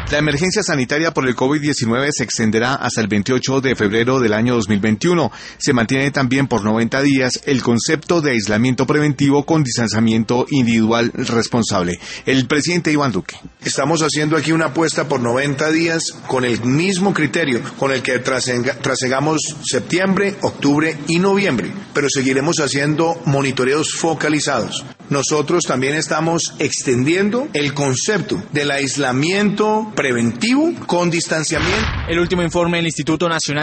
La emergencia sanitaria por el COVID-19 se extenderá hasta el 28 de febrero del año 2021. Se mantiene también por 90 días el concepto de aislamiento preventivo con distanciamiento individual responsable. El presidente Iván Duque. Estamos haciendo aquí una apuesta por 90 días con el mismo criterio con el que trasegamos septiembre, octubre y noviembre, pero seguiremos haciendo monitoreos focalizados. Nosotros también estamos extendiendo el concepto del aislamiento preventivo con distanciamiento. El último informe del Instituto Nacional